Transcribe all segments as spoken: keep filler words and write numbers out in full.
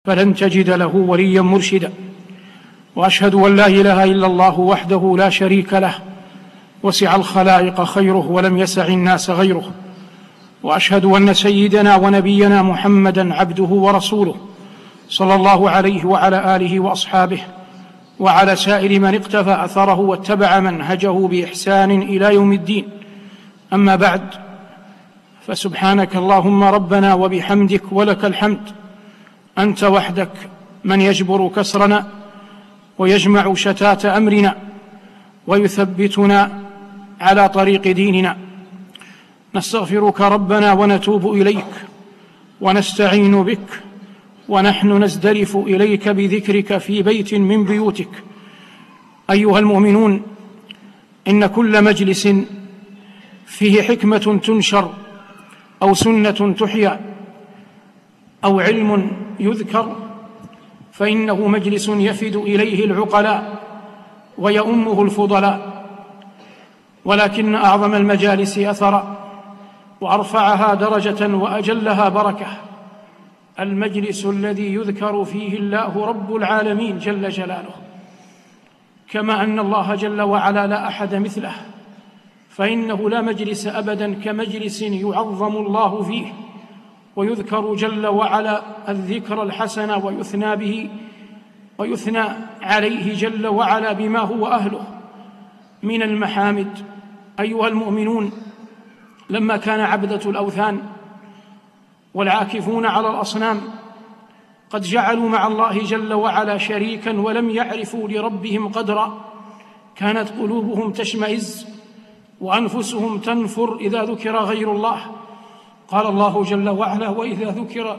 فلن تجد له وليا مرشدا. وأشهد أن لا إله إلا الله وحده لا شريك له، وسع الخلائق خيره ولم يسع الناس غيره. وأشهد أن سيدنا ونبينا محمدًا عبده ورسوله، صلى الله عليه وعلى آله وأصحابه وعلى سائر من اقتفى أثره واتبع منهجه بإحسان إلى يوم الدين. أما بعد، فسبحانك اللهم ربنا وبحمدك ولك الحمد، أنت وحدك من يجبر كسرنا ويجمع شتات أمرنا ويثبتنا على طريق ديننا. نستغفرك ربنا ونتوب إليك ونستعين بك، ونحن نزدلف إليك بذكرك في بيت من بيوتك. أيها المؤمنون، إن كل مجلس فيه حكمة تنشر أو سنة تحيا أو علم يذكر فإنه مجلس يفد إليه العقلاء ويؤمه الفضلاء، ولكن أعظم المجالس أثرا وأرفعها درجة وأجلها بركة المجلس الذي يذكر فيه الله رب العالمين جل جلاله، كما أن الله جل وعلا لا أحد مثله، فإنه لا مجلس أبدا كمجلس يعظم الله فيه ويذكر جل وعلا الذكر الحسن ويثنى به ويثنى عليه جل وعلا بما هو أهله من المحامد. أيها المؤمنون، لما كان عبدة الأوثان والعاكفون على الأصنام قد جعلوا مع الله جل وعلا شريكا ولم يعرفوا لربهم قدرا، كانت قلوبهم تشمئز وأنفسهم تنفر إذا ذكر غير الله. قال الله جل وعلا: وإذا ذكر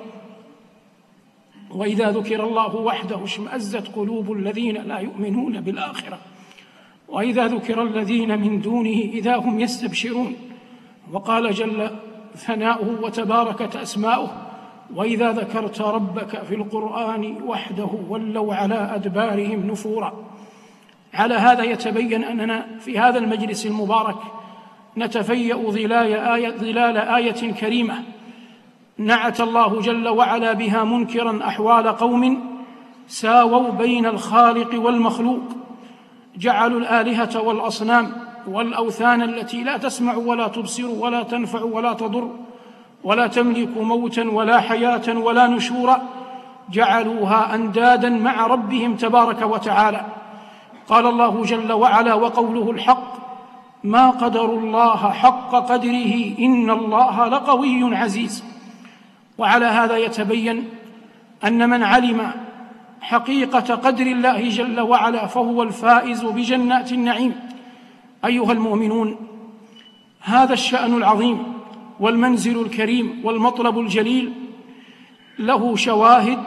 وإذا ذكر الله وحده اشمأزت قلوب الذين لا يؤمنون بالآخرة وإذا ذكر الذين من دونه إذا هم يستبشرون. وقال جل ثناؤه وتباركت أسماؤه: وإذا ذكرت ربك في القرآن وحده ولوا على أدبارهم نفورا. على هذا يتبين أننا في هذا المجلس المبارك نتفيأ ظلال آية كريمة نعت الله جل وعلا بها منكرا أحوال قوم ساووا بين الخالق والمخلوق، جعلوا الآلهة والأصنام والأوثان التي لا تسمع ولا تبصر ولا تنفع ولا تضر ولا تملك موتا ولا حياة ولا نشورا، جعلوها أندادا مع ربهم تبارك وتعالى. قال الله جل وعلا: وقوله الحق ما قدروا الله حق قدره إن الله لقوي عزيز. وعلى هذا يتبين أن من علم حقيقة قدر الله جل وعلا فهو الفائز بجنات النعيم. أيها المؤمنون، هذا الشأن العظيم والمنزل الكريم والمطلب الجليل له شواهد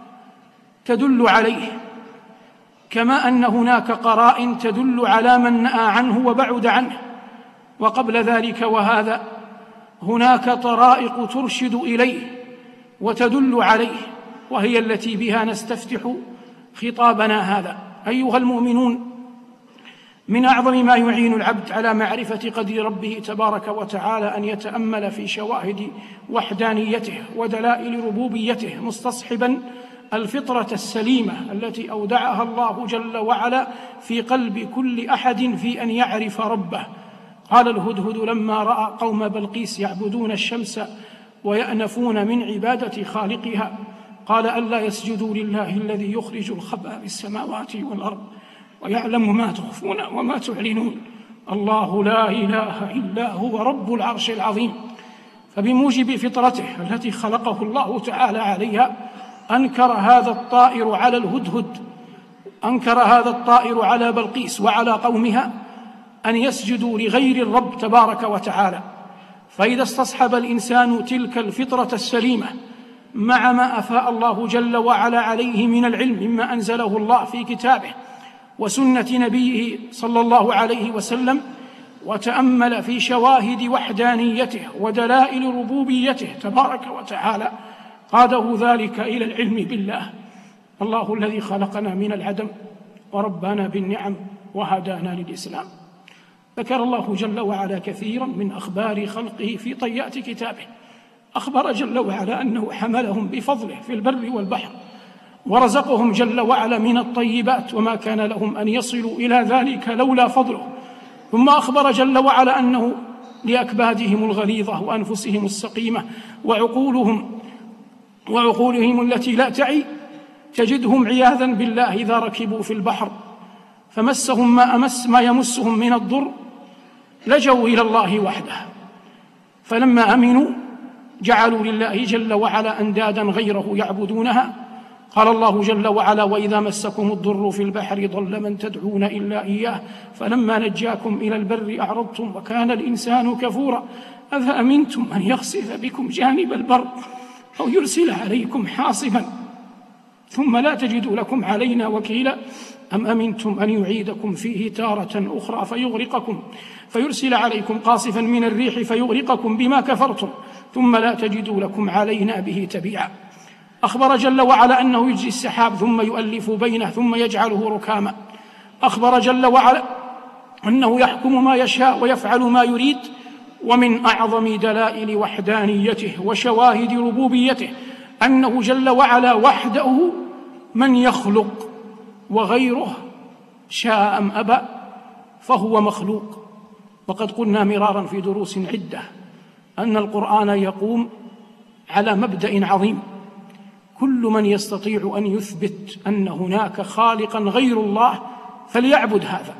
تدل عليه، كما أن هناك قرائن تدل على من نأى عنه وبعد عنه. وقبل ذلك وهذا هناك طرائق ترشد إليه وتدل عليه، وهي التي بها نستفتح خطابنا هذا. أيها المؤمنون، من أعظم ما يعين العبد على معرفة قدر ربه تبارك وتعالى أن يتأمل في شواهد وحدانيته ودلائل ربوبيته، مستصحبا الفطرة السليمة التي أودعها الله جل وعلا في قلب كل أحد في أن يعرف ربه. قال الهدهد لما رأى قوم بلقيس يعبدون الشمس ويأنفون من عبادة خالقها قال: ألا يسجدوا لله الذي يخرج الخبأ في السماوات والأرض ويعلم ما تخفون وما تعلنون الله لا إله إلا هو رب العرش العظيم. فبموجب فطرته التي خلقه الله تعالى عليها أنكر هذا الطائر على الهدهد أنكر هذا الطائر على بلقيس وعلى قومها أن يسجدوا لغير الرب تبارك وتعالى. فإذا استصحب الإنسان تلك الفطرة السليمة مع ما أفاء الله جل وعلا عليه من العلم مما أنزله الله في كتابه وسنة نبيه صلى الله عليه وسلم، وتأمل في شواهد وحدانيته ودلائل ربوبيته تبارك وتعالى، قاده ذلك إلى العلم بالله، الله الذي خلقنا من العدم وربانا بالنعم وهدانا للإسلام. ذكر الله جل وعلا كثيرا من أخبار خلقه في طيات كتابه. أخبر جل وعلا أنه حملهم بفضله في البر والبحر، ورزقهم جل وعلا من الطيبات، وما كان لهم أن يصلوا إلى ذلك لولا فضله. ثم أخبر جل وعلا أنه لأكبادهم الغليظة وأنفسهم السقيمة وعقولهم وعقولهم التي لا تعي تجدهم عياذا بالله إذا ركبوا في البحر فمسهم ما أمس ما يمسهم من الضر لجوا إلى الله وحده، فلما أمنوا جعلوا لله جل وعلا أندادا غيره يعبدونها. قال الله جل وعلا: وإذا مسكم الضر في البحر ضل من تدعون إلا إياه فلما نجاكم إلى البر أعرضتم وكان الإنسان كفورا أفأمنتم أن يخسف بكم جانب البر أو يرسل عليكم حاصبا ثم لا تجدوا لكم علينا وكيلا أم أمنتم أن يعيدكم فيه تارة أخرى فيغرقكم فيرسل عليكم قاصفا من الريح فيغرقكم بما كفرتم ثم لا تجدوا لكم علينا به تبيعا. أخبر جل وعلا أنه يجزي السحاب ثم يؤلف بينه ثم يجعله ركاما. أخبر جل وعلا أنه يحكم ما يشاء ويفعل ما يريد. ومن أعظم دلائل وحدانيته وشواهد ربوبيته أنه جل وعلا وحده من يخلق، وغيره شاء أم أبى فهو مخلوق. وقد قلنا مرارا في دروس عدة أن القرآن يقوم على مبدأ عظيم: كل من يستطيع أن يثبت أن هناك خالقا غير الله فليعبد هذا،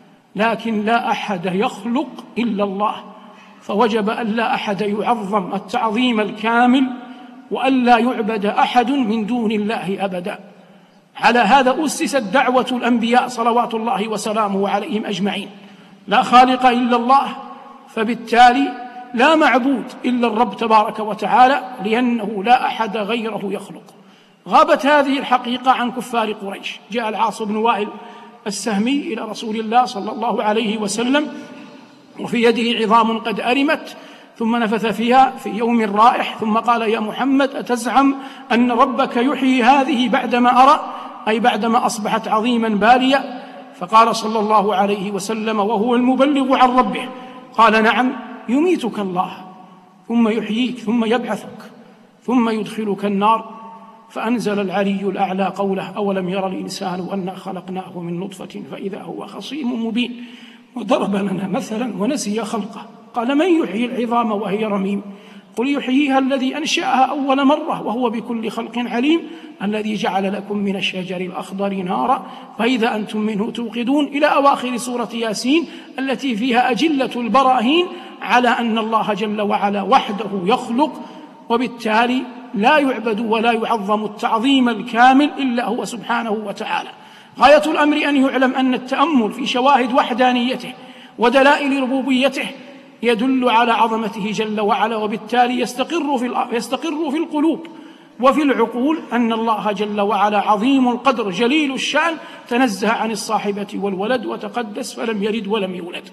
لكن لا أحد يخلق إلا الله، فوجب أن لا أحد يعظم التعظيم الكامل وأن لا يعبد أحد من دون الله أبدا. على هذا أسست دعوة الأنبياء صلوات الله وسلامه عليهم أجمعين: لا خالق إلا الله، فبالتالي لا معبود إلا الرب تبارك وتعالى، لأنه لا أحد غيره يخلق. غابت هذه الحقيقة عن كفار قريش. جاء العاص بن وائل السهمي إلى رسول الله صلى الله عليه وسلم وفي يده عظام قد أرمت، ثم نفث فيها في يوم رائح، ثم قال: يا محمد، أتزعم أن ربك يحيي هذه بعدما أرى، أي بعدما أصبحت عظيما بالية؟ فقال صلى الله عليه وسلم وهو المبلغ عن ربه: قال: نعم، يميتك الله ثم يحييك ثم يبعثك ثم يدخلك النار. فأنزل العلي الأعلى قوله: أولم يرى الإنسان أنا خلقناه من نطفة فإذا هو خصيم مبين. وضرب لنا مثلا ونسي خلقه، قال: من يحيي العظام وهي رميم؟ قل يحييها الذي أنشأها أول مرة وهو بكل خلق عليم، الذي جعل لكم من الشجر الأخضر نارا فإذا أنتم منه توقدون، إلى أواخر سورة ياسين التي فيها أجلة البراهين على أن الله جل وعلا وحده يخلق، وبالتالي لا يعبد ولا يعظم التعظيم الكامل إلا هو سبحانه وتعالى. غاية الأمر أن يعلم أن التأمل في شواهد وحدانيته ودلائل ربوبيته يدل على عظمته جل وعلا، وبالتالي يستقر في يستقر في القلوب وفي العقول أن الله جل وعلا عظيم القدر جليل الشأن، تنزه عن الصاحبة والولد وتقدس فلم يلد ولم يولد.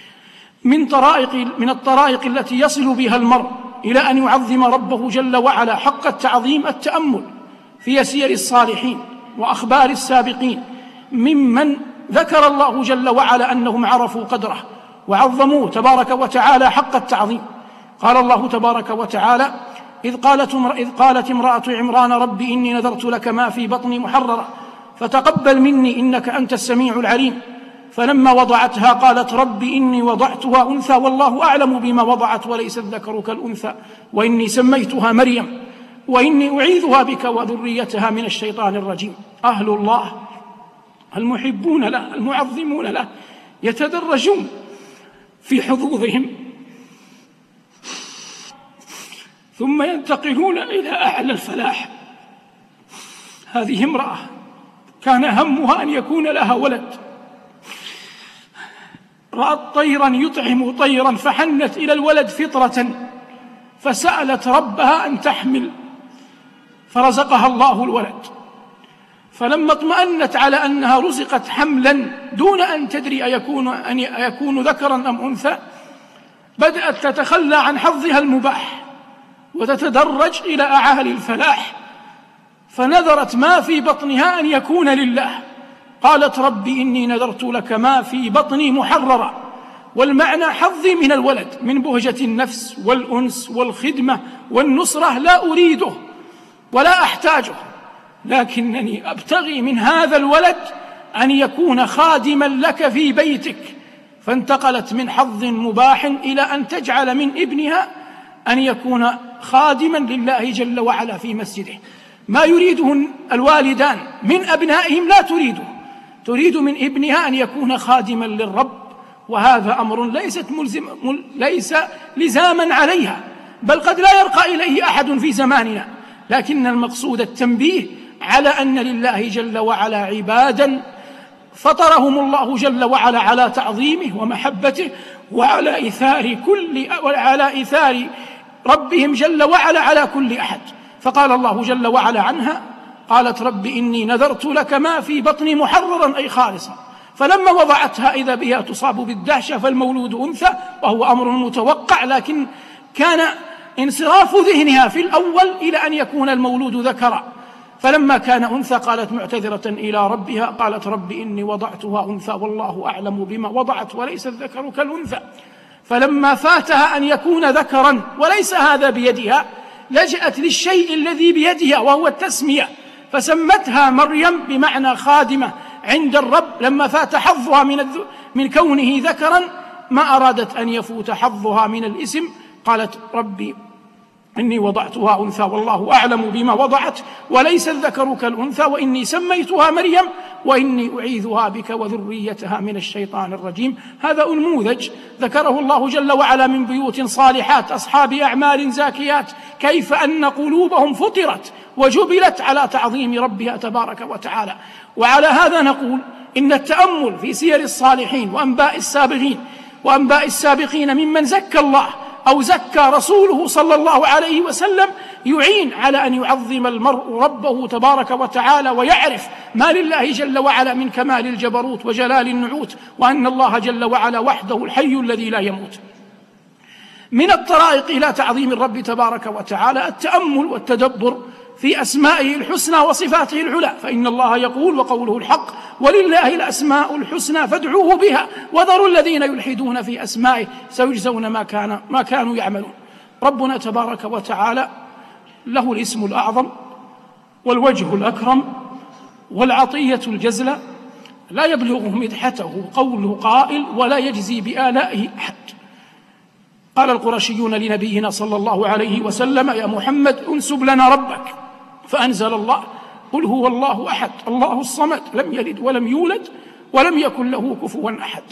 من طرائق من الطرائق التي يصل بها المرء إلى أن يعظم ربه جل وعلا حق التعظيم التأمل في سير الصالحين وأخبار السابقين ممن ذكر الله جل وعلا أنهم عرفوا قدره وعظموه تبارك وتعالى حق التعظيم. قال الله تبارك وتعالى: إذ قالت إذ قالت امرأة عمران رب إني نذرت لك ما في بطني محررا فتقبل مني إنك أنت السميع العليم. فلما وضعتها قالت رب إني وضعتها أنثى والله أعلم بما وضعت وليس الذكر كالأنثى وإني سميتها مريم وإني أعيذها بك وذريتها من الشيطان الرجيم. أهل الله المحبون له المعظمون له يتدرجون في حظوظهم ثم ينتقلون إلى أعلى الفلاح. هذه امرأة كان همها أن يكون لها ولد، رأت طيرا يطعم طيرا فحنت إلى الولد فطرة فسألت ربها أن تحمل فرزقها الله الولد. فلما اطمأنت على أنها رزقت حملا دون أن تدري أيكون, أن يكون ذكرا أم أنثى، بدأت تتخلى عن حظها المباح وتتدرج إلى أعالي الفلاح، فنذرت ما في بطنها أن يكون لله. قالت رب إني نذرت لك ما في بطني محررا، والمعنى حظي من الولد من بهجة النفس والأنس والخدمة والنصرة لا أريده ولا أحتاجه، لكنني أبتغي من هذا الولد أن يكون خادما لك في بيتك. فانتقلت من حظ مباح إلى أن تجعل من ابنها أن يكون خادما لله جل وعلا في مسجده. ما يريده الوالدان من أبنائهم لا تريده، تريد من ابنها أن يكون خادما للرب، وهذا أمر ليست ملزم ليس لزاما عليها، بل قد لا يرقى إليه أحد في زماننا، لكن المقصود التنبيه على أن لله جل وعلا عبادا فطرهم الله جل وعلا على تعظيمه ومحبته وعلى إيثار كل وعلى إيثار ربهم جل وعلا على كل أحد. فقال الله جل وعلا عنها: قالت رب إني نذرت لك ما في بطني محررا أي خالصا. فلما وضعتها إذا بها تصاب بالدهشة، فالمولود أنثى وهو أمر متوقع، لكن كان انصراف ذهنها في الأول إلى أن يكون المولود ذكرا. فلما كان أنثى قالت معتذرة إلى ربها، قالت رب إني وضعتها أنثى والله أعلم بما وضعت وليس الذكر كالأنثى. فلما فاتها أن يكون ذكرا وليس هذا بيدها، لجأت للشيء الذي بيدها وهو التسمية، فسمتها مريم بمعنى خادمة عند الرب. لما فات حظها من, من كونه ذكرا ما أرادت أن يفوت حظها من الاسم، قالت ربي إني وضعتها أنثى والله أعلم بما وضعت وليس الذكر كالأنثى وإني سميتها مريم وإني أعيذها بك وذريتها من الشيطان الرجيم. هذا نموذج ذكره الله جل وعلا من بيوت صالحات أصحاب أعمال زاكيات، كيف أن قلوبهم فطرت وجبلت على تعظيم ربها تبارك وتعالى. وعلى هذا نقول إن التأمل في سير الصالحين وأنباء السابقين وأنباء السابقين ممن زكى الله أو زكى رسوله صلى الله عليه وسلم يعين على أن يعظم المرء ربه تبارك وتعالى، ويعرف ما لله جل وعلا من كمال الجبروت وجلال النعوت، وأن الله جل وعلا وحده الحي الذي لا يموت. من الطرائق إلى تعظيم الرب تبارك وتعالى التأمل والتدبر في أسمائه الحسنى وصفاته العلى، فإن الله يقول وقوله الحق: ولله الأسماء الحسنى فادعوه بها وذروا الذين يلحدون في أسمائه سيجزون ما كان ما كانوا يعملون. ربنا تبارك وتعالى له الاسم الأعظم والوجه الأكرم والعطية الجزلة، لا يبلغ مدحته قول قائل ولا يجزي بآلائه أحد. قال القرشيون لنبينا صلى الله عليه وسلم: يا محمد انسب لنا ربك، فأنزل الله: قل هو الله أحد الله الصمد لم يلد ولم يولد ولم يكن له كفوا أحد.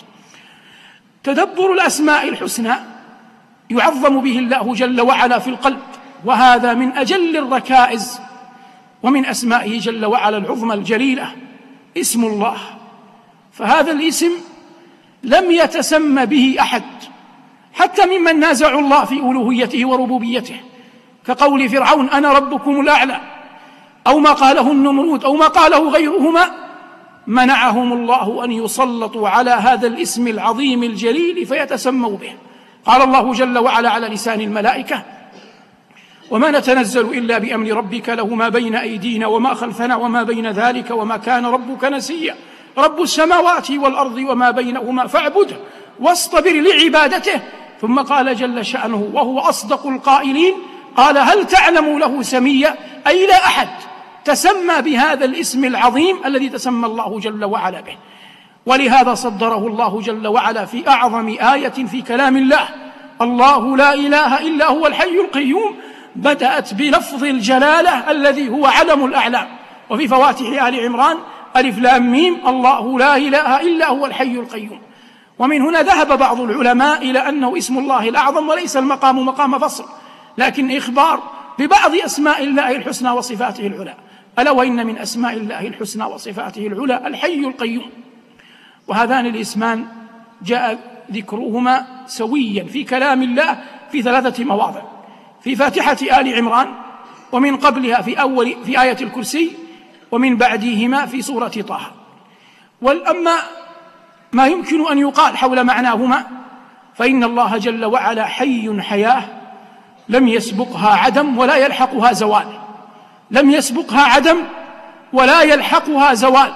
تدبر الأسماء الحسنى يعظم به الله جل وعلا في القلب، وهذا من أجل الركائز ومن أسمائه جل وعلا العظمى الجليلة اسم الله. فهذا الاسم لم يتسمى به أحد حتى ممن نازعوا الله في ألوهيته وربوبيته، كقول فرعون: أنا ربكم الأعلى، أو ما قاله النمرود أو ما قاله غيرهما. منعهم الله أن يسلطوا على هذا الاسم العظيم الجليل فيتسموا به. قال الله جل وعلا على لسان الملائكة: وما نتنزل إلا بأمر ربك له ما بين أيدينا وما خلفنا وما بين ذلك وما كان ربك نسيا رب السماوات والأرض وما بينهما فاعبده واصطبر لعبادته. ثم قال جل شأنه وهو أصدق القائلين: قال هل تعلم له سميا؟ أي لا أحد تسمى بهذا الاسم العظيم الذي تسمى الله جل وعلا به. ولهذا صدره الله جل وعلا في أعظم آية في كلام الله: الله لا إله إلا هو الحي القيوم. بدأت بلفظ الجلالة الذي هو علم الأعلام. وفي فواتح آل عمران: ألف لام ميم الله لا إله إلا هو الحي القيوم. ومن هنا ذهب بعض العلماء إلى أنه اسم الله الأعظم وليس المقام مقام فصل، لكن إخبار ببعض أسماء الله الحسنى وصفاته العلى. ألا وإن من أسماء الله الحسنى وصفاته العلى الحي القيوم. وهذان الاسمان جاء ذكرهما سويا في كلام الله في ثلاثة مواضع: في فاتحة آل عمران، ومن قبلها في أول في آية الكرسي، ومن بعدهما في سورة طه. والأما ما يمكن أن يقال حول معناهما فإن الله جل وعلا حي حياة لم يسبقها عدم ولا يلحقها زوال، لم يسبقها عدم ولا يلحقها زوال،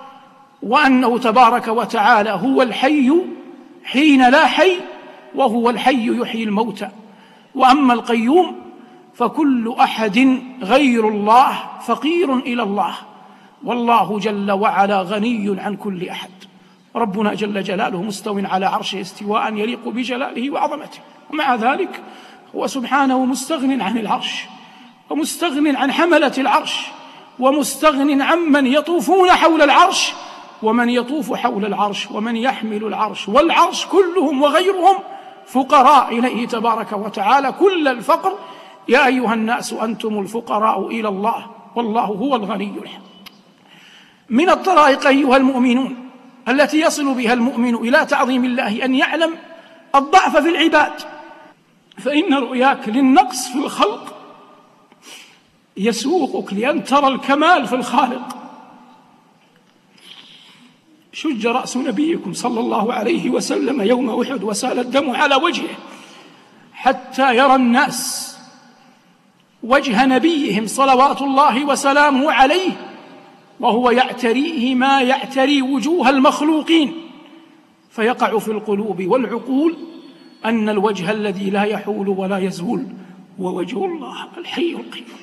وأنه تبارك وتعالى هو الحي حين لا حي، وهو الحي يحيي الموتى. وأما القيوم فكل أحد غير الله فقير إلى الله، والله جل وعلا غني عن كل أحد. ربنا جل جلاله مستو على عرشه استواء يليق بجلاله وعظمته، ومع ذلك هو سبحانه مستغن عن العرش، ومستغن عن حملة العرش، ومستغن عمن يطوفون حول العرش ومن يطوف حول العرش ومن يحمل العرش، والعرش كلهم وغيرهم فقراء إليه تبارك وتعالى كل الفقر. يا أيها الناس أنتم الفقراء إلى الله والله هو الغني الحميد. من الطرائق أيها المؤمنون التي يصل بها المؤمن إلى تعظيم الله أن يعلم الضعف في العباد، فإن رؤياك للنقص في الخلق يسوقك لأن ترى الكمال في الخالق. شج رأس نبيكم صلى الله عليه وسلم يوم أحد وسال الدم على وجهه حتى يرى الناس وجه نبيهم صلوات الله وسلامه عليه وهو يعتريه ما يعتري وجوه المخلوقين، فيقع في القلوب والعقول أن الوجه الذي لا يحول ولا يزول هو وجه الله الحي القيوم.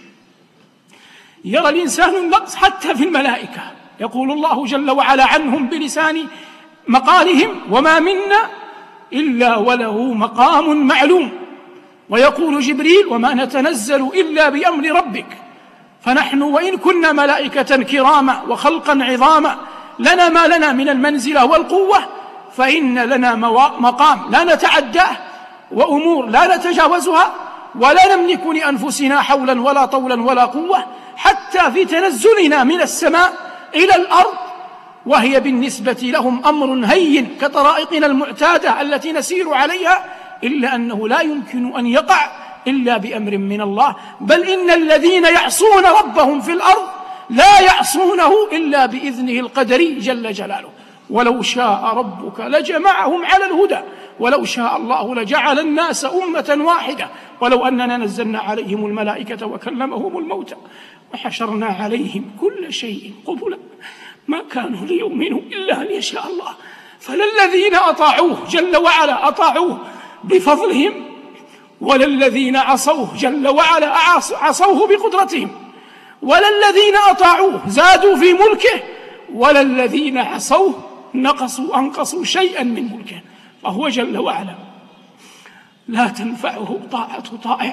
يرى الإنسان النقص حتى في الملائكة، يقول الله جل وعلا عنهم بلسان مقالهم: وما منا إلا وله مقام معلوم. ويقول جبريل: وما نتنزل إلا بأمر ربك. فنحن وإن كنا ملائكة كراما وخلقا عظاما لنا ما لنا من المنزلة والقوة، فإن لنا مقام لا نتعداه وأمور لا نتجاوزها، ولا نملك لأنفسنا حولا ولا طولا ولا قوة، حتى في تنزلنا من السماء إلى الأرض، وهي بالنسبة لهم أمر هين كطرائقنا المعتادة التي نسير عليها، إلا أنه لا يمكن أن يقع إلا بأمر من الله. بل إن الذين يعصون ربهم في الأرض لا يعصونه إلا بإذنه القدري جل جلاله. ولو شاء ربك لجمعهم على الهدى ولو شاء الله لجعل الناس أمة واحدة ولو أننا نزلنا عليهم الملائكة وكلمهم الموتى وحشرنا عليهم كل شيء قبلا ما كانوا ليؤمنوا إلا أن يشاء الله. فللذين أطاعوه جل وعلا أطاعوه بفضلهم، وللذين عصوه جل وعلا عصوه بقدرتهم، وللذين أطاعوه زادوا في ملكه، وللذين عصوه نقصوا أنقصوا شيئا من ملكه. فهو جل وعلا لا تنفعه طاعة طائع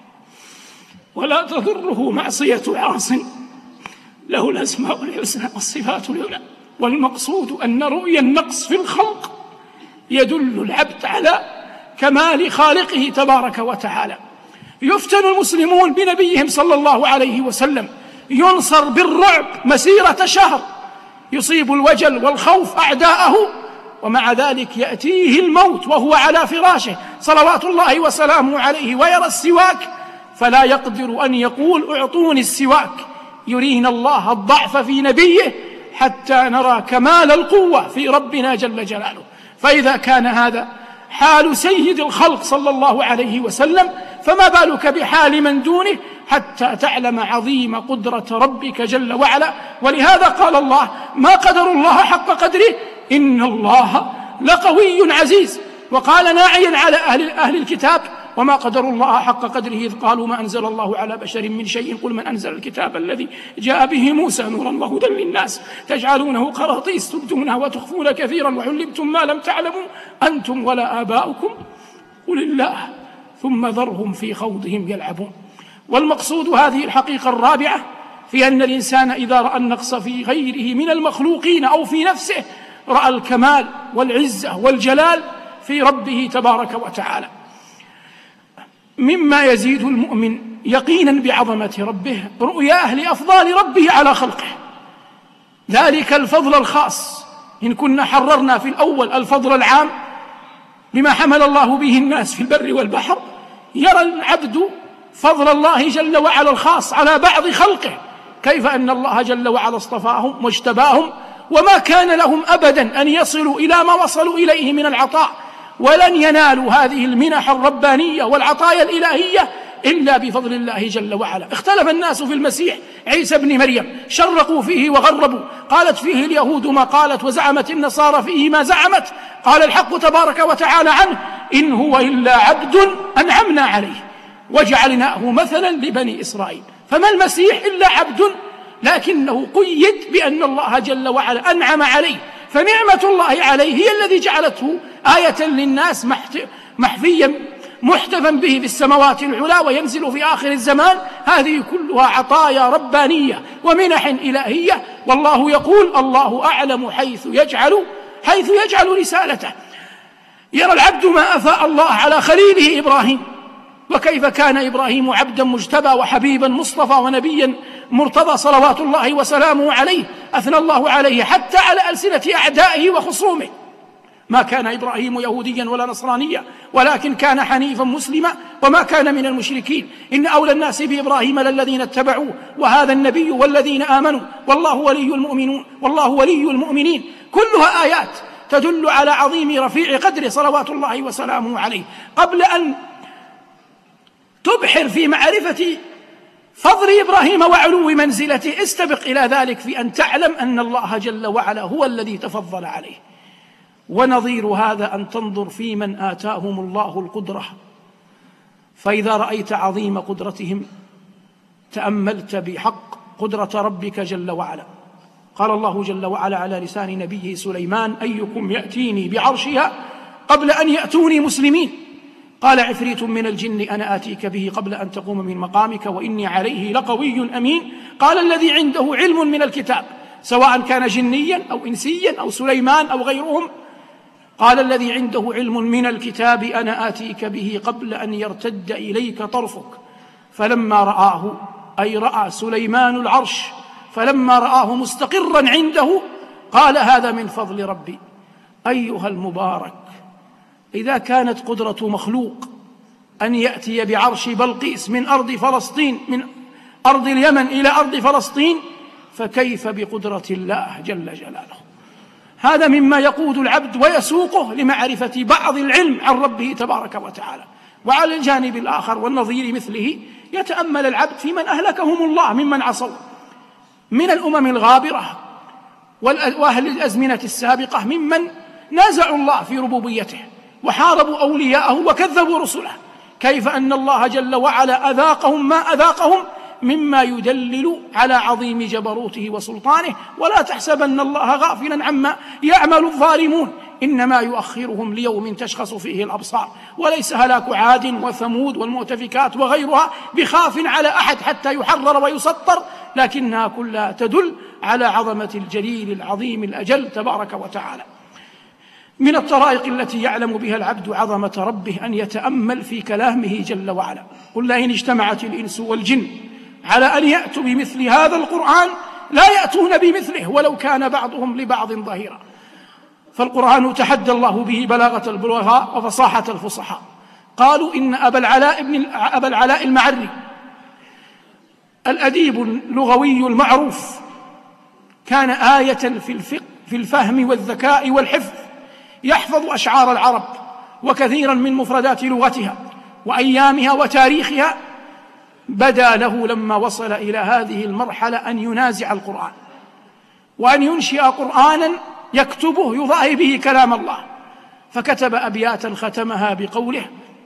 ولا تضره معصية عاص، له الأسماء الحسنى والصفات العلى. والمقصود أن رؤيا النقص في الخلق يدل العبد على كمال خالقه تبارك وتعالى. يفتن المسلمون بنبيهم صلى الله عليه وسلم، ينصر بالرعب مسيرة شهر، يصيب الوجل والخوف أعداءه، ومع ذلك يأتيه الموت وهو على فراشه صلوات الله وسلامه عليه ويرى السواك فلا يقدر أن يقول اعطوني السواك. يرينا الله الضعف في نبيه حتى نرى كمال القوة في ربنا جل جلاله. فإذا كان هذا حال سيد الخلق صلى الله عليه وسلم، فما بالك بحال من دونه حتى تعلم عظيم قدرة ربك جل وعلا. ولهذا قال الله: ما قدر الله حق قدره إن الله لقوي عزيز. وقال ناعيا على أهل, أهل الكتاب: وما قدر الله حق قدره إذ قالوا ما أنزل الله على بشر من شيء قل من أنزل الكتاب الذي جاء به موسى نورا وهدى للناس تجعلونه قراطيس تبدونها وتخفون كثيرا وعلمتم ما لم تعلموا أنتم ولا آباؤكم قل الله ثم ذرهم في خوضهم يلعبون. والمقصود هذه الحقيقة الرابعة في أن الإنسان إذا رأى النقص في غيره من المخلوقين أو في نفسه رأى الكمال والعزة والجلال في ربه تبارك وتعالى. مما يزيد المؤمن يقينا بعظمة ربه رؤياه لأفضال ربه على خلقه، ذلك الفضل الخاص. إن كنا حررنا في الأول الفضل العام بما حمل الله به الناس في البر والبحر، يرى العبد فضل الله جل وعلا الخاص على بعض خلقه، كيف أن الله جل وعلا اصطفاهم واجتباهم وما كان لهم أبدا أن يصلوا إلى ما وصلوا إليه من العطاء، ولن ينالوا هذه المنح الربانية والعطايا الإلهية إلا بفضل الله جل وعلا. اختلف الناس في المسيح عيسى بن مريم، شرقوا فيه وغربوا، قالت فيه اليهود ما قالت وزعمت النصارى فيه ما زعمت. قال الحق تبارك وتعالى عنه: إن هو إلا عبد أنعمنا عليه وجعلناه مثلا لبني إسرائيل. فما المسيح إلا عبد، لكنه قيد بأن الله جل وعلا أنعم عليه، فنعمة الله عليه هي الذي جعلته آية للناس، محفيا محتفا به في السماوات العلى وينزل في آخر الزمان. هذه كلها عطايا ربانية ومنح إلهية، والله يقول الله أعلم حيث يجعل حيث يجعل رسالته. يرى العبد ما أفاء الله على خليله إبراهيم، وكيف كان إبراهيم عبدا مجتبى وحبيبا مصطفى ونبيا مرتضى صلوات الله وسلامه عليه، أثنى الله عليه حتى على ألسنة أعدائه وخصومه. ما كان إبراهيم يهوديا ولا نصرانيا، ولكن كان حنيفا مسلما وما كان من المشركين. إن أولى الناس بإبراهيم للذين اتبعوه وهذا النبي والذين آمنوا والله ولي المؤمنون والله ولي المؤمنين. كلها آيات تدل على عظيم رفيع قدر صلوات الله وسلامه عليه. قبل أن تبحر في معرفة فضل إبراهيم وعلو منزلته، استبق إلى ذلك في أن تعلم أن الله جل وعلا هو الذي تفضل عليه. ونظير هذا أن تنظر في من آتاهم الله القدرة، فإذا رأيت عظيم قدرتهم تأملت بحق قدرة ربك جل وعلا. قال الله جل وعلا على لسان نبيه سليمان: أيكم يأتيني بعرشها قبل أن يأتوني مسلمين. قال عفريت من الجن أنا آتيك به قبل أن تقوم من مقامك وإني عليه لقوي أمين. قال الذي عنده علم من الكتاب، سواء كان جنيا أو إنسيا أو سليمان أو غيرهم، قال الذي عنده علم من الكتاب أنا آتيك به قبل أن يرتد إليك طرفك. فلما رآه، أي رأى سليمان العرش، فلما رآه مستقرا عنده قال هذا من فضل ربي. أيها المبارك، إذا كانت قدرة مخلوق أن يأتي بعرش بلقيس من أرض فلسطين، من أرض اليمن إلى أرض فلسطين، فكيف بقدرة الله جل جلاله؟ هذا مما يقود العبد ويسوقه لمعرفة بعض العلم عن ربه تبارك وتعالى. وعلى الجانب الآخر والنظير مثله يتأمل العبد في من أهلكهم الله ممن عصوا من الأمم الغابرة وأهل الأزمنة السابقة، ممن نازعوا الله في ربوبيته وحاربوا أولياءه وكذبوا رسله، كيف أن الله جل وعلا أذاقهم ما أذاقهم مما يدلل على عظيم جبروته وسلطانه. ولا تحسبن الله غافلا عما يعمل الظالمون، إنما يؤخرهم ليوم تشخص فيه الأبصار. وليس هلاك عاد وثمود والمؤتفكات وغيرها بخاف على أحد حتى يحرر ويسطر، لكنها كلها تدل على عظمة الجليل العظيم الأجل تبارك وتعالى. من الطرائق التي يعلم بها العبد عظمة ربه أن يتأمل في كلامه جل وعلا. قل لئن اجتمعت الإنس والجن على أن يأتوا بمثل هذا القرآن لا يأتون بمثله ولو كان بعضهم لبعض ظهيرا. فالقرآن تحدى الله به بلاغة البلغاء وفصاحة الفصحاء. قالوا إن أبا العلاء, بن أبا العلاء المعري الأديب اللغوي المعروف كان آية في الفقه في الفهم والذكاء والحفظ، يحفظ أشعار العرب وكثيرا من مفردات لغتها وأيامها وتاريخها. بدا له لما وصل إلى هذه المرحلة أن ينازع القرآن وأن ينشئ قرآنا يكتبه يضاهي به كلام الله، فكتب أبياتا ختمها بقوله: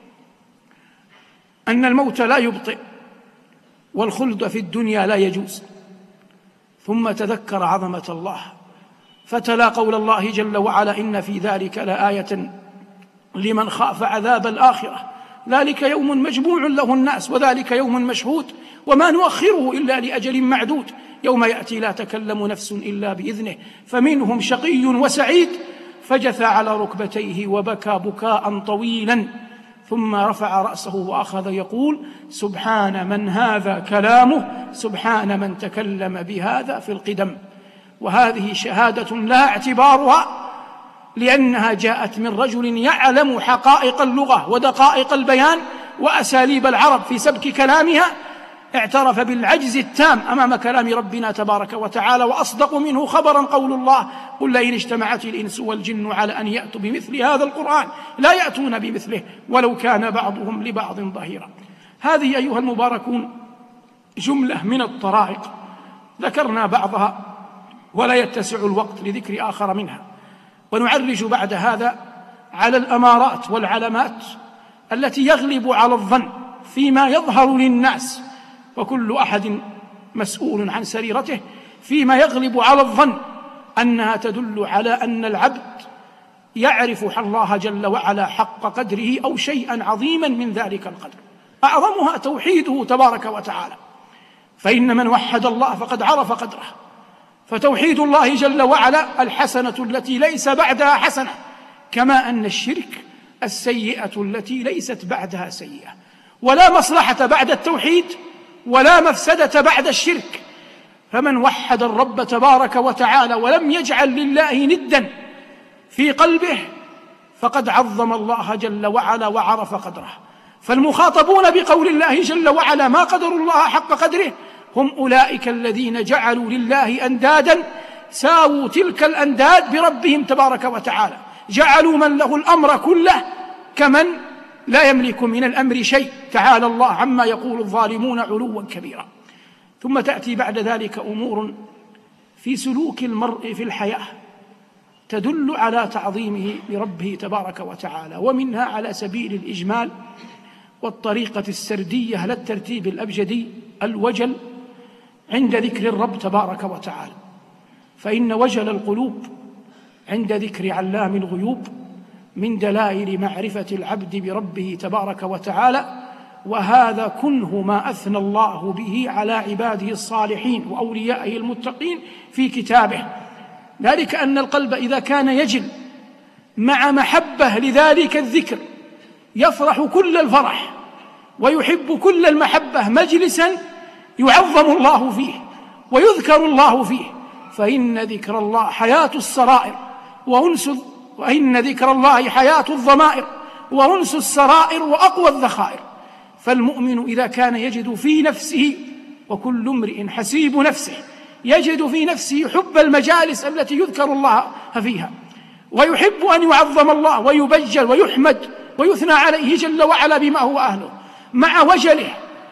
أن الموت لا يبطئ والخلد في الدنيا لا يجوز. ثم تذكر عظمة الله فتلا قول الله جل وعلا: إن في ذلك لآية لمن خاف عذاب الآخرة، ذلك يوم مجموع له الناس وذلك يوم مشهود وما نؤخره إلا لأجل معدود، يوم يأتي لا تكلم نفس إلا بإذنه فمنهم شقي وسعيد. فجثى على ركبتيه وبكى بكاء طويلا، ثم رفع رأسه وأخذ يقول: سبحان من هذا كلامه، سبحان من تكلم بهذا في القدم. وهذه شهادة لها اعتبارها، لأنها جاءت من رجل يعلم حقائق اللغة ودقائق البيان وأساليب العرب في سبك كلامها، اعترف بالعجز التام أمام كلام ربنا تبارك وتعالى. وأصدق منه خبرا قول الله: قل لئن اجتمعت الإنس والجن على أن يأتوا بمثل هذا القرآن لا يأتون بمثله ولو كان بعضهم لبعض ظهيرا. هذه أيها المباركون جملة من الطرائق ذكرنا بعضها ولا يتسع الوقت لذكر آخر منها، ونعرج بعد هذا على الأمارات والعلامات التي يغلب على الظن فيما يظهر للناس، وكل أحد مسؤول عن سريرته، فيما يغلب على الظن أنها تدل على أن العبد يعرف الله جل وعلا حق قدره أو شيئا عظيما من ذلك القدر. أعظمها توحيده تبارك وتعالى، فإن من وحد الله فقد عرف قدره. فتوحيد الله جل وعلا الحسنة التي ليس بعدها حسنة، كما أن الشرك السيئة التي ليست بعدها سيئة. ولا مصلحة بعد التوحيد ولا مفسدة بعد الشرك. فمن وحد الرب تبارك وتعالى ولم يجعل لله ندا في قلبه فقد عظم الله جل وعلا وعرف قدره. فالمخاطبون بقول الله جل وعلا ما قدروا الله حق قدره هم أولئك الذين جعلوا لله أندادا ساووا تلك الأنداد بربهم تبارك وتعالى، جعلوا من له الأمر كله كمن لا يملك من الأمر شيء. تعالى الله عما يقول الظالمون علوا كبيرا. ثم تأتي بعد ذلك أمور في سلوك المرء في الحياة تدل على تعظيمه لربه تبارك وتعالى، ومنها على سبيل الإجمال والطريقة السردية لا الترتيب الأبجدي الوجل عند ذكر الرب تبارك وتعالى. فإن وجل القلوب عند ذكر علام الغيوب من دلائل معرفة العبد بربه تبارك وتعالى، وهذا كنه ما أثنى الله به على عباده الصالحين وأوليائه المتقين في كتابه. ذلك أن القلب إذا كان يجل مع محبة لذلك الذكر يفرح كل الفرح ويحب كل المحبة مجلسا يعظم الله فيه ويذكر الله فيه. فإن ذكر الله حياة السرائر وأنس وإن ذكر الله حياة الضمائر وأنس السرائر وأقوى الذخائر. فالمؤمن إذا كان يجد في نفسه، وكل امرئ حسيب نفسه، يجد في نفسه حب المجالس التي يذكر الله فيها، ويحب أن يعظم الله ويبجل ويحمد ويثنى عليه جل وعلا بما هو أهله، مع وجله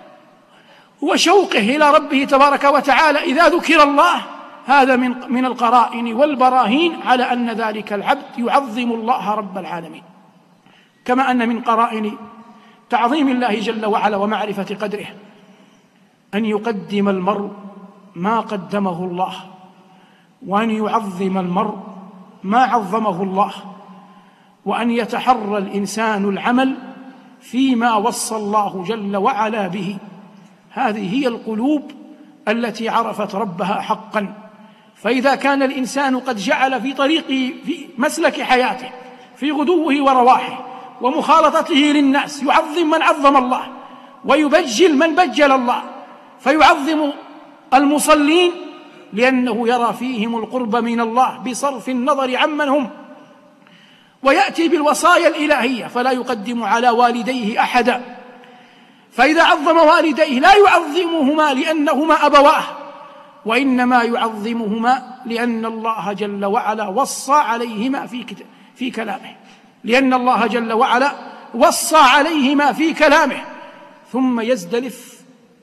وشوقه إلى ربه تبارك وتعالى إذا ذكر الله، هذا من من القرائن والبراهين على أن ذلك العبد يعظم الله رب العالمين. كما أن من قرائن تعظيم الله جل وعلا ومعرفة قدره أن يقدم المرء ما قدمه الله، وأن يعظم المرء ما عظمه الله، وأن يتحرى الإنسان العمل فيما وصى الله جل وعلا به. هذه هي القلوب التي عرفت ربها حقا. فإذا كان الإنسان قد جعل في طريقه في مسلك حياته في غدوه ورواحه ومخالطته للناس يعظم من عظم الله ويبجل من بجل الله، فيعظم المصلين لأنه يرى فيهم القرب من الله بصرف النظر عمن هم، ويأتي بالوصايا الإلهية فلا يقدم على والديه أحدا. فإذا عظم والديه لا يعظمهما لأنهما أبواه، وإنما يعظمهما لأن الله جل وعلا وصى عليهما في في كلامه، لأن الله جل وعلا وصى عليهما في كلامه، ثم يزدلف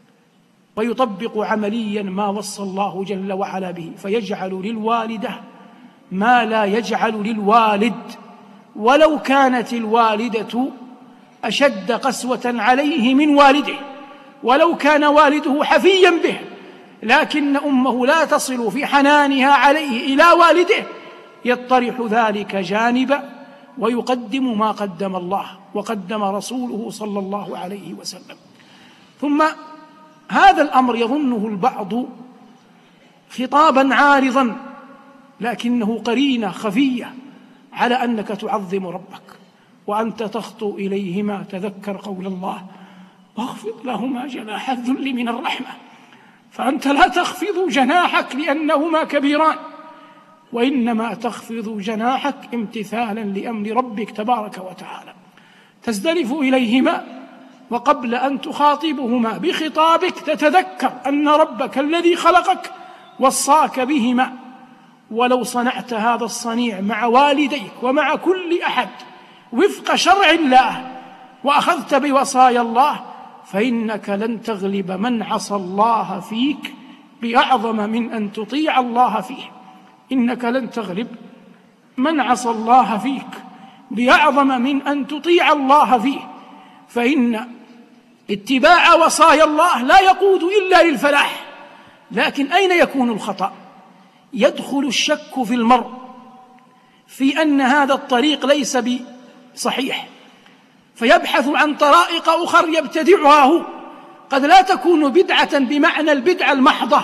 ويطبق عمليا ما وصى الله جل وعلا به، فيجعل للوالدة ما لا يجعل للوالد، ولو كانت الوالدة أشد قسوة عليه من والده، ولو كان والده حفيا به، لكن أمه لا تصل في حنانها عليه إلى والده، يطرح ذلك جانبا ويقدم ما قدم الله وقدم رسوله صلى الله عليه وسلم. ثم هذا الأمر يظنه البعض خطابا عارضا، لكنه قرينة خفية على أنك تعظم ربك وأنت تخطو إليهما. تذكر قول الله واخفض لهما جناح الذل من الرحمة، فأنت لا تخفض جناحك لأنهما كبيران، وإنما تخفض جناحك امتثالا لأمر ربك تبارك وتعالى، تزدلف إليهما، وقبل أن تخاطبهما بخطابك تتذكر أن ربك الذي خلقك وصاك بهما. ولو صنعت هذا الصنيع مع والديك ومع كل أحد وفق شرع الله وأخذت بوصايا الله، فإنك لن تغلب من عصى الله فيك بأعظم من أن تطيع الله فيه. إنك لن تغلب من عصى الله فيك بأعظم من أن تطيع الله فيه. فإن اتباع وصايا الله لا يقود إلا للفلاح. لكن أين يكون الخطأ؟ يدخل الشك في المرء في أن هذا الطريق ليس بصحيح، فيبحث عن طرائق أخرى يبتدعها هو، قد لا تكون بدعة بمعنى البدعة المحضة،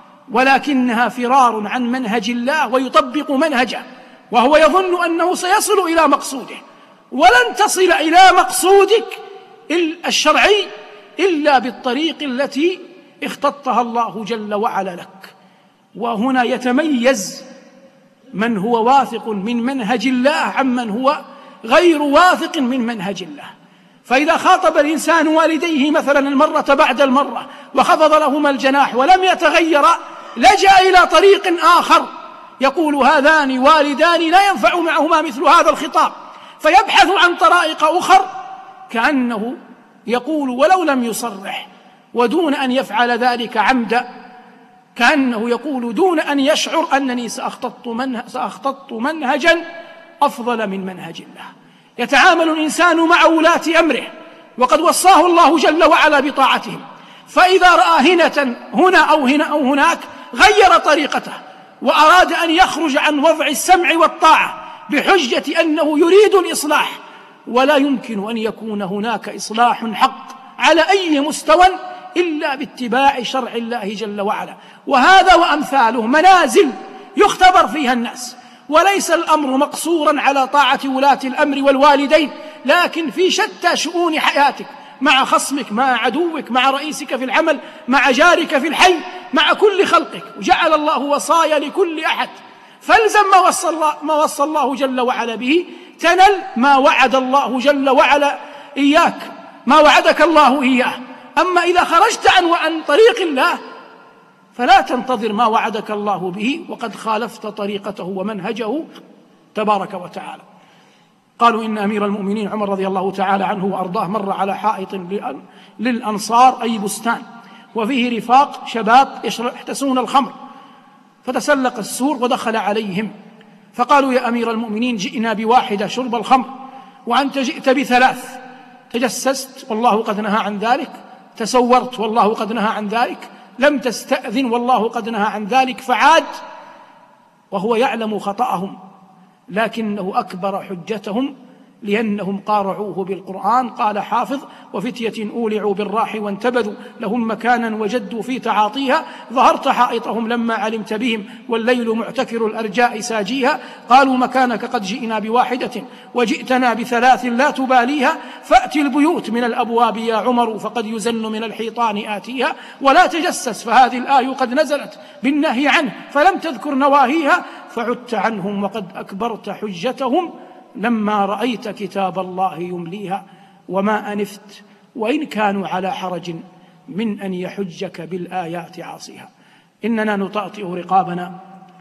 ولكنها فرار عن منهج الله ويطبق منهجه، وهو يظن أنه سيصل إلى مقصوده، ولن تصل إلى مقصودك الشرعي إلا بالطريق التي اختطها الله جل وعلا لك. وهنا يتميز من هو واثق من منهج الله عمن هو غير واثق من منهج الله. فإذا خاطب الإنسان والديه مثلا المرة بعد المرة وخفض لهما الجناح ولم يتغير، لجأ إلى طريق آخر يقول هذان والدان لا ينفع معهما مثل هذا الخطاب، فيبحث عن طرائق أخر كأنه يقول ولو لم يصرح ودون أن يفعل ذلك عمدا، كأنه يقول دون أن يشعر أنني سأخطط, منه سأخطط منهجا أفضل من منهج الله. يتعامل الإنسان مع ولاة أمره وقد وصاه الله جل وعلا بطاعتهم، فإذا رأى هنة هنا أو هنا أو هناك غير طريقته وأراد أن يخرج عن وضع السمع والطاعة بحجة أنه يريد الإصلاح، ولا يمكن أن يكون هناك إصلاح حق على أي مستوى إلا باتباع شرع الله جل وعلا. وهذا وأمثاله منازل يختبر فيها الناس، وليس الأمر مقصورا على طاعة ولاة الأمر والوالدين، لكن في شتى شؤون حياتك، مع خصمك، مع عدوك، مع رئيسك في العمل، مع جارك في الحي، مع كل خلقك. وجعل الله وصايا لكل أحد، فالزم ما وصى الله, ما وصى الله جل وعلا به، تنل ما وعد الله جل وعلا إياك، ما وعدك الله إياه. أما إذا خرجت عن عن طريق الله فلا تنتظر ما وعدك الله به وقد خالفت طريقته ومنهجه تبارك وتعالى. قالوا إن أمير المؤمنين عمر رضي الله تعالى عنه وأرضاه مر على حائط للأنصار أي بستان، وفيه رفاق شباب يحتسون الخمر، فتسلق السور ودخل عليهم، فقالوا يا أمير المؤمنين جئنا بواحدة شرب الخمر وأنت جئت بثلاث. تجسست والله قد نهى عن ذلك، تسورت والله قد نهى عن ذلك، لم تستأذن والله قد نهى عن ذلك، فعاد وهو يعلم خطأهم، لكنه أكبر حجتهم لأنهم قارعوه بالقرآن. قال حافظ وفتية أولعوا بالراح وانتبذوا لهم مكانا وجدوا في تعاطيها، ظهرت حائطهم لما علمت بهم والليل معتكر الأرجاء ساجيها. قالوا مكانك قد جئنا بواحدة وجئتنا بثلاث لا تباليها، فأت البيوت من الأبواب يا عمر فقد يزن من الحيطان آتيها، ولا تجسس فهذه الآية قد نزلت بالنهي عنه فلم تذكر نواهيها، فعدت عنهم وقد أكبرت حجتهم لما رأيت كتاب الله يمليها، وما أنفت وإن كانوا على حرج من أن يحجك بالآيات عاصيها. إننا نطأطئ رقابنا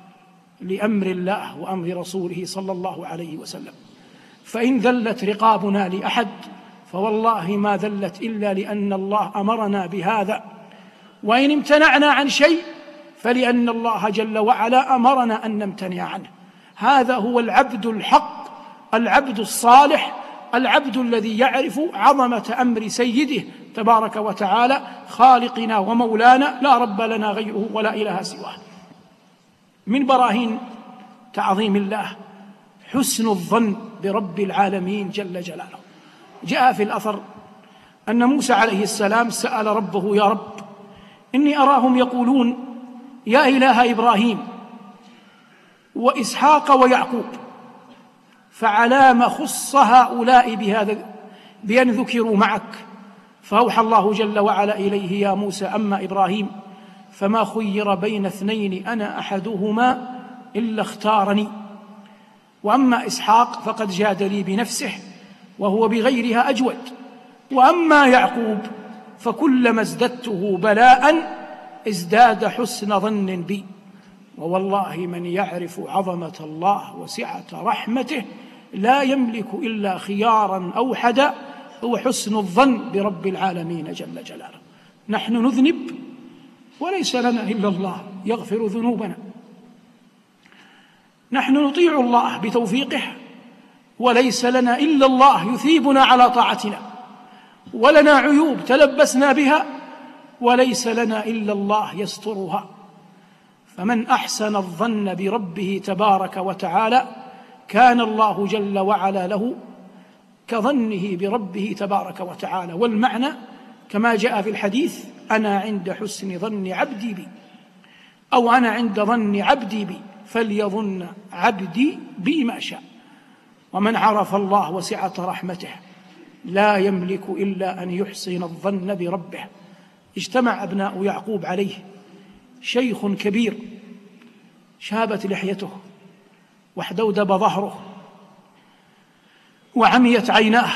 لأمر الله وأمر رسوله صلى الله عليه وسلم، فإن ذلت رقابنا لأحد فوالله ما ذلت إلا لأن الله أمرنا بهذا، وإن امتنعنا عن شيء فلأن الله جل وعلا أمرنا أن نمتنع عنه. هذا هو العبد الحق، العبد الصالح، العبد الذي يعرف عظمة أمر سيده تبارك وتعالى خالقنا ومولانا، لا رب لنا غيره ولا إله سواه. من براهين تعظيم الله حسن الظن برب العالمين جل جلاله. جاء في الأثر أن موسى عليه السلام سأل ربه يا رب إني أراهم يقولون يا إله إبراهيم وإسحاق ويعقوب، فعلام خص هؤلاء بهذا بأن ذكروا معك؟ فأوحى الله جل وعلا إليه يا موسى أما إبراهيم فما خير بين اثنين أنا أحدهما إلا اختارني، وأما إسحاق فقد جاد لي بنفسه وهو بغيرها أجود، وأما يعقوب فكلما ازددته بلاء ازداد حسن ظن بي. ووالله من يعرف عظمة الله وسعة رحمته لا يملك إلا خيارا أوحدا، هو حسن الظن برب العالمين جل جلاله. نحن نذنب وليس لنا إلا الله يغفر ذنوبنا، نحن نطيع الله بتوفيقه وليس لنا إلا الله يثيبنا على طاعتنا، ولنا عيوب تلبسنا بها وليس لنا إلا الله يسترها. فمن أحسن الظن بربه تبارك وتعالى كان الله جل وعلا له كظنه بربه تبارك وتعالى. والمعنى كما جاء في الحديث: أنا عند حسن ظن عبدي بي، أو أنا عند ظن عبدي بي فليظن عبدي بي ما شاء. ومن عرف الله وسعة رحمته لا يملك إلا أن يحسن الظن بربه. اجتمع أبناء يعقوب عليه شيخ كبير شابت لحيته واحدودب ظهره وعميت عيناه،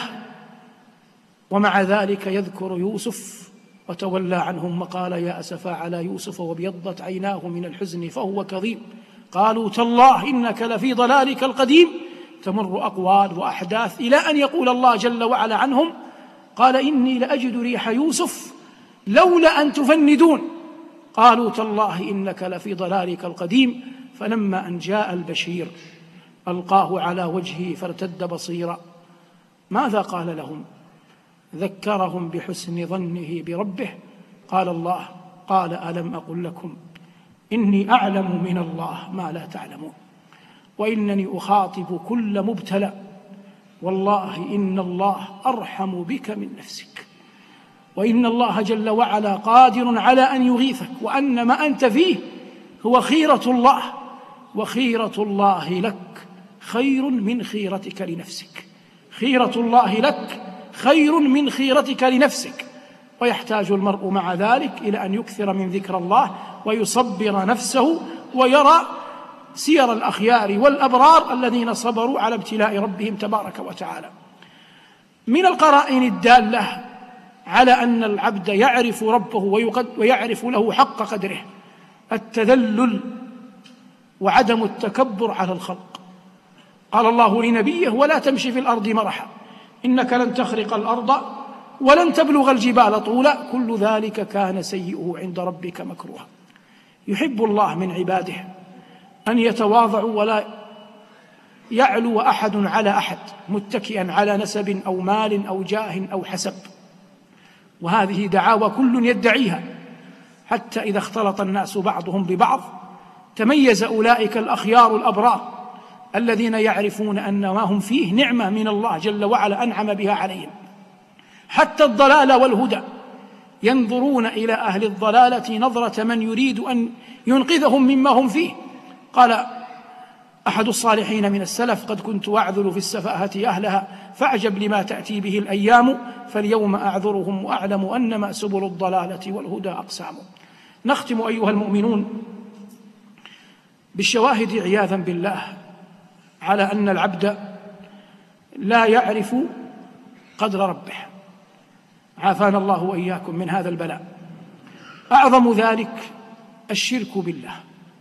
ومع ذلك يذكر يوسف وتولى عنهم وقال: يا أسفا على يوسف وابيضت عيناه من الحزن فهو كظيم. قالوا: تالله إنك لفي ضلالك القديم. تمر أقوال وأحداث إلى أن يقول الله جل وعلا عنهم: قال: إني لأجد ريح يوسف لولا أن تفندون. قالوا: تالله إنك لفي ضلالك القديم. فلما أن جاء البشير ألقاه على وجهه فارتد بصيرا. ماذا قال لهم؟ ذكرهم بحسن ظنه بربه. قال الله: قال: ألم أقل لكم إني أعلم من الله ما لا تعلمون، وإنني أخاطب كل مبتلى، والله إن الله أرحم بك من نفسك، وإن الله جل وعلا قادر على أن يغيثك، وأن ما أنت فيه هو خيرة الله، وخيرة الله لك خير من خيرتك لنفسك. خيرة الله لك خير من خيرتك لنفسك. ويحتاج المرء مع ذلك إلى أن يكثر من ذكر الله ويصبر نفسه ويرى سير الأخيار والأبرار الذين صبروا على ابتلاء ربهم تبارك وتعالى. من القرائن الدالة على أن العبد يعرف ربه ويعرف له حق قدره التذلل وعدم التكبر على الخلق. قال الله لنبيه: ولا تمشي في الأرض مرحا إنك لن تخرق الأرض ولن تبلغ الجبال طولا كل ذلك كان سيئه عند ربك مكروها. يحب الله من عباده أن يتواضعوا ولا يعلو أحد على أحد متكئا على نسب أو مال أو جاه أو حسب، وهذه دعاوى كل يدعيها، حتى إذا اختلط الناس بعضهم ببعض تميز أولئك الأخيار الأبرار الذين يعرفون أن ما هم فيه نعمة من الله جل وعلا أنعم بها عليهم. حتى الضلال والهدى ينظرون إلى أهل الضلالة نظرة من يريد أن ينقذهم مما هم فيه. قال أحد الصالحين من السلف: قد كنت أعذر في السفاهة أهلها فأعجب لما تأتي به الأيام، فاليوم أعذرهم وأعلم أنما سبل الضلالة والهدى أقسام. نختم أيها المؤمنون بالشواهد عياذا بالله على أن العبد لا يعرف قدر ربه، عافانا الله وإياكم من هذا البلاء. أعظم ذلك الشرك بالله،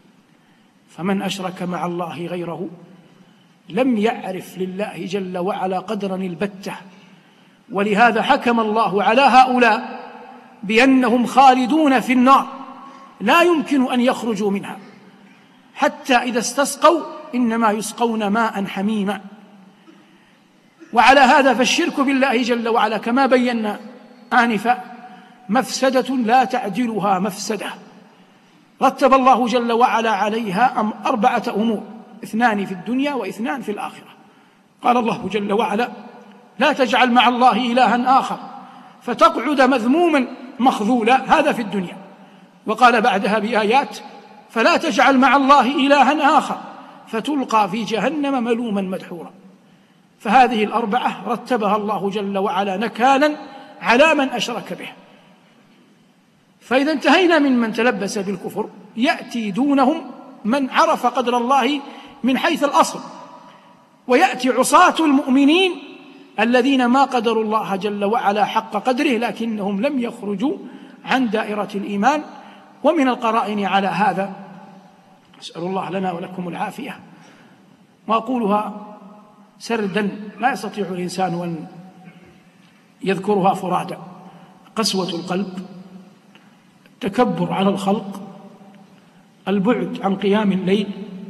فمن أشرك مع الله غيره لم يعرف لله جل وعلا قدرا البتة. ولهذا حكم الله على هؤلاء بأنهم خالدون في النار لا يمكن أن يخرجوا منها، حتى إذا استسقوا إنما يسقون ماء حميما. وعلى هذا فالشرك بالله جل وعلا كما بينا آنفا مفسدة لا تعدلها مفسدة، رتب الله جل وعلا عليها أربعة أمور: اثنان في الدنيا واثنان في الآخرة. قال الله جل وعلا: لا تجعل مع الله إلها آخر فتقعد مذموما مخذولا، هذا في الدنيا. وقال بعدها بآيات: فلا تجعل مع الله إلها آخر فتلقى في جهنم ملوما مدحورا. فهذه الأربعة رتبها الله جل وعلا نكالا على من أشرك به. فإذا انتهينا من من تلبس بالكفر يأتي دونهم من عرف قدر الله من حيث الأصل، ويأتي عصاة المؤمنين الذين ما قدروا الله جل وعلا حق قدره لكنهم لم يخرجوا عن دائرة الإيمان. ومن القرائن على هذا أسأل الله لنا ولكم العافية، وأقولها سردا لا يستطيع الإنسان أن يذكرها فرادا: قسوة القلب، التكبر على الخلق، البعد عن قيام الليل،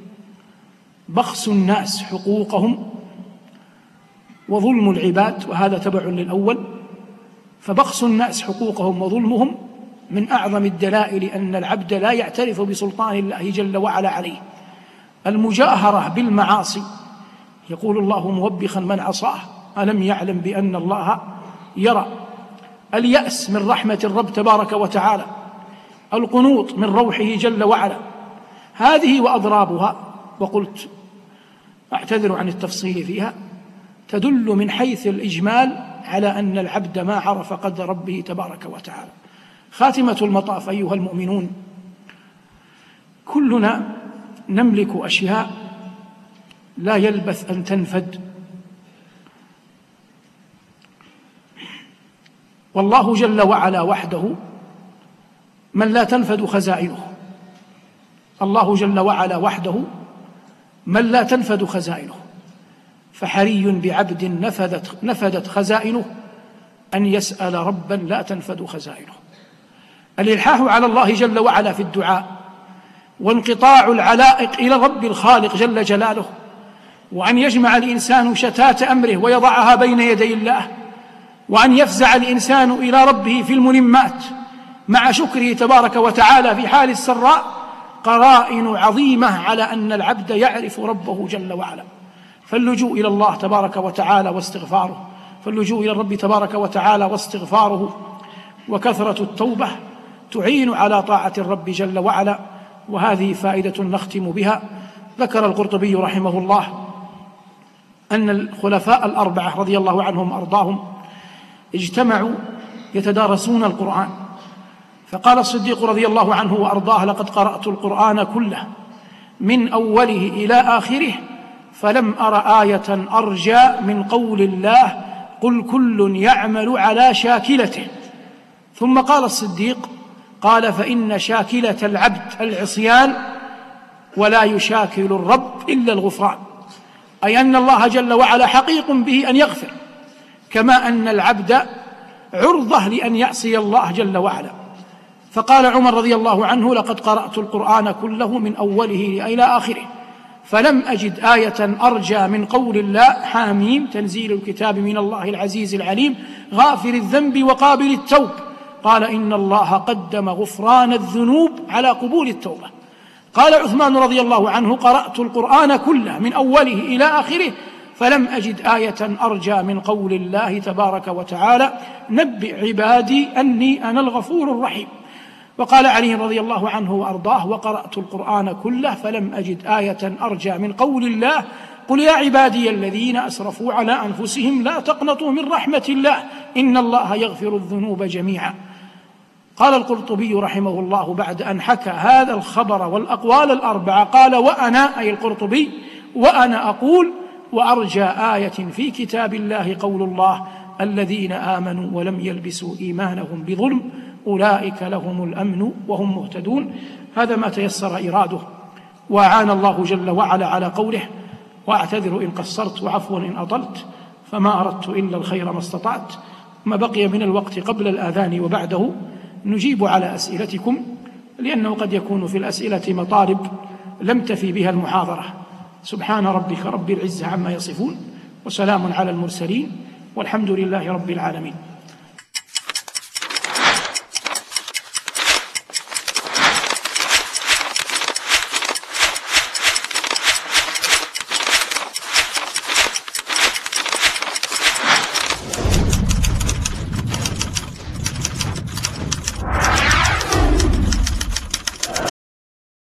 بخس الناس حقوقهم، وظلم العباد، وهذا تبع للأول، فبخس الناس حقوقهم وظلمهم من أعظم الدلائل أن العبد لا يعترف بسلطان الله جل وعلا عليه. المجاهرة بالمعاصي، يقول الله موبخا من عصاه: ألم يعلم بأن الله يرى. اليأس من رحمة الرب تبارك وتعالى، القنوط من روحه جل وعلا. هذه وأضرابها، وقلت أعتذر عن التفصيل فيها، تدل من حيث الإجمال على أن العبد ما عرف قدر ربه تبارك وتعالى. خاتمة المطاف أيها المؤمنون، كلنا نملك أشياء لا يلبث أن تنفد، والله جل وعلا وحده من لا تنفد خزائنه. الله جل وعلا وحده من لا تنفد خزائنه، فحري بعبد نفدت, نفدت خزائنه أن يسأل ربا لا تنفد خزائنه. الإلحاح على الله جل وعلا في الدعاء، وانقطاع العلائق إلى الرب الخالق جل جلاله، وأن يجمع الإنسان شتات أمره ويضعها بين يدي الله، وأن يفزع الإنسان إلى ربه في الملمات مع شكره تبارك وتعالى في حال السراء، قرائن عظيمة على أن العبد يعرف ربه جل وعلا. فاللجوء إلى الله تبارك وتعالى واستغفاره، فاللجوء إلى الرب تبارك وتعالى واستغفاره وكثرة التوبة تعين على طاعة الرب جل وعلا. وهذه فائدة نختم بها. ذكر القرطبي رحمه الله أن الخلفاء الأربعة رضي الله عنهم وأرضاهم اجتمعوا يتدارسون القرآن، فقال الصديق رضي الله عنه وأرضاه: لقد قرأت القرآن كله من أوله إلى آخره فلم أر آية أرجى من قول الله: قل كل يعمل على شاكلته. ثم قال الصديق: قال فإن شاكلة العبد العصيان ولا يشاكل الرب إلا الغفران، أي أن الله جل وعلا حقيق به أن يغفر، كما أن العبد عرضة لأن يعصي الله جل وعلا. فقال عمر رضي الله عنه: لقد قرأت القرآن كله من أوله إلى آخره فلم أجد آية أرجى من قول الله: حاميم تنزيل الكتاب من الله العزيز العليم غافر الذنب وقابل التوب. قال: إن الله قدم غفران الذنوب على قبول التوبة. قال عثمان رضي الله عنه: قرأت القرآن كله من أوله إلى آخره فلم أجد آية أرجى من قول الله تبارك وتعالى: نبئ عبادي أني أنا الغفور الرحيم. وقال علي رضي الله عنه وأرضاه: وقرأت القرآن كله فلم أجد آية أرجى من قول الله: قل يا عبادي الذين أسرفوا على أنفسهم لا تقنطوا من رحمة الله إن الله يغفر الذنوب جميعا. قال القرطبي رحمه الله بعد أن حكى هذا الخبر والأقوال الأربعة، قال: وأنا أي القرطبي وأنا أقول: وأرجى آية في كتاب الله قول الله: الذين آمنوا ولم يلبسوا إيمانهم بظلم أولئك لهم الأمن وهم مهتدون. هذا ما تيسر إراده، وأعان الله جل وعلا على قوله. وأعتذر إن قصرت وعفوا إن أطلت، فما أردت إلا الخير ما استطعت. ما بقي من الوقت قبل الآذان وبعده نجيب على أسئلتكم، لأنه قد يكون في الأسئلة مطالب لم تفي بها المحاضرة. سبحان ربك رب العزة عما يصفون، وسلام على المرسلين، والحمد لله رب العالمين.